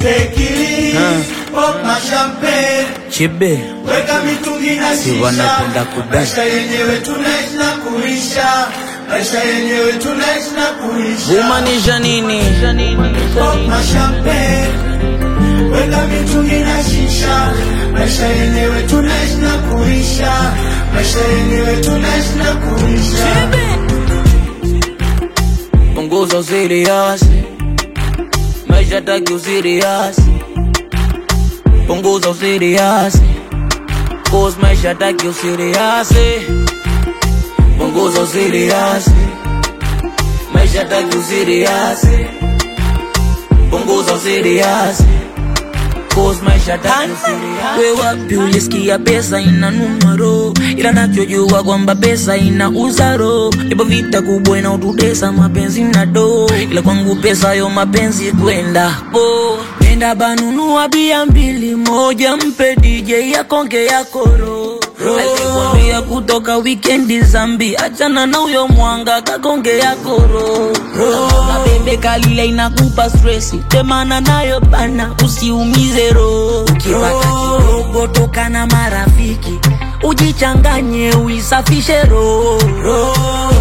take it easy, pop my champagne. Chibe, weka mitungi na shisha. wanapenda kudai. Maisha yenyewe tunaishi na kuisha. Maisha yenyewe tunaishi na kuisha. Umanisha nini? Pop my champagne. Weka mitungi na shisha. Maisha yenyewe tunaishi na kuisha. Maisha yenyewe tunaishi na kuisha. Punguza usirias, maisha taki usirias. Punguza usirias, cause maisha taki usirias. Punguza usirias, maisha taki usirias. Punguza usirias, cause maisha taki usirias. We wapi ulisikia pesa ina numero, ila nachojua kwamba pesa ina uzaro. Ipo vita kubwa inaotutesa mapenzi na do, ila kwangu pesa yo mapenzi kwenda bo. Nenda banunua bia mbili, moja mpe DJ ya konge ya koro. Alikwambia kutoka weekendi zambi, achana na uyo mwanga kakonge ya koro. Na bebe kalile inakupa stressi, temana nayo bana usiumize roho. Ukipata kidogo toka na marafiki, ujichanganye uisafishe roho.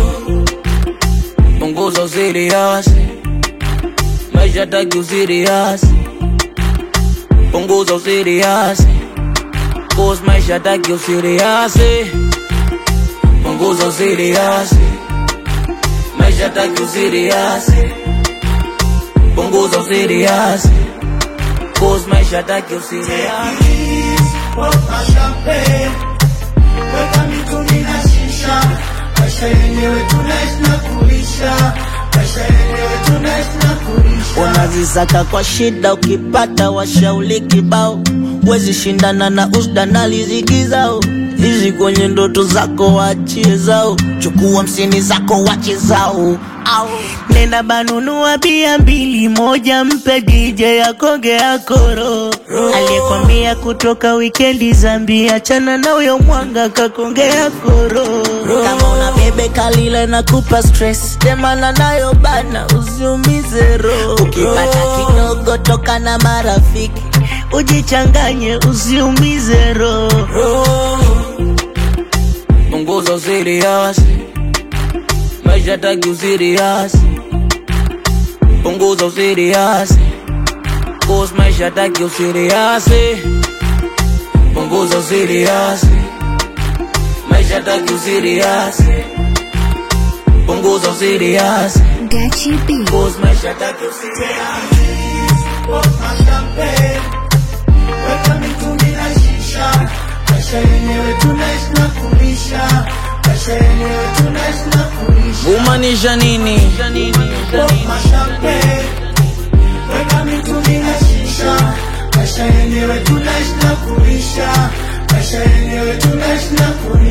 Punguza usirias, maisha taki usirias. Punguza usirias, cause maisha taki usirias. Punguza usirias, maisha taki usirias. Punguza usirias, cause maisha taki usirias. Pop my champagne. Weka mitungi na shisha. Maisha yenyewe tunaishi na kuisha. Maisha yenyewe tunaishi na kuisha. Unazisaka kwa shida, ukipata washauli kibao. Wezi shindana na usda na riziki zao. Hizi kwenye ndoto zako wachie zao. Chukua 50 zako wache zao. Nenda banunua bia mbili, moja mpe DJ ya konge ya koro. Alikwambia kutoka weekendi zambi, achana na uyo mwanga kakonge ya koro. Kama una bebe kalile na kupa stress, temana nayo bana usiumize roho. Ukipata kidogo toka na marafiki, ujichanganye usiumize roho. Punguza usirias, maisha taki usirias. Punguza usirias, cause maisha taki usirias. Punguza usirias, maisha taki usirias. Punguza usirias, cause maisha taki usirias. Pop my champagne. Weka mitungi na shisha. Maisha yenyewe tunaishi na kuisha. Maisha yenyewe tunaishi na kuisha. Umanisha nini? Pop my champagne. Weka mitungi na shisha. Maisha yenyewe tunaishi na kuisha. Maisha yenyewe tunaishi na kuisha.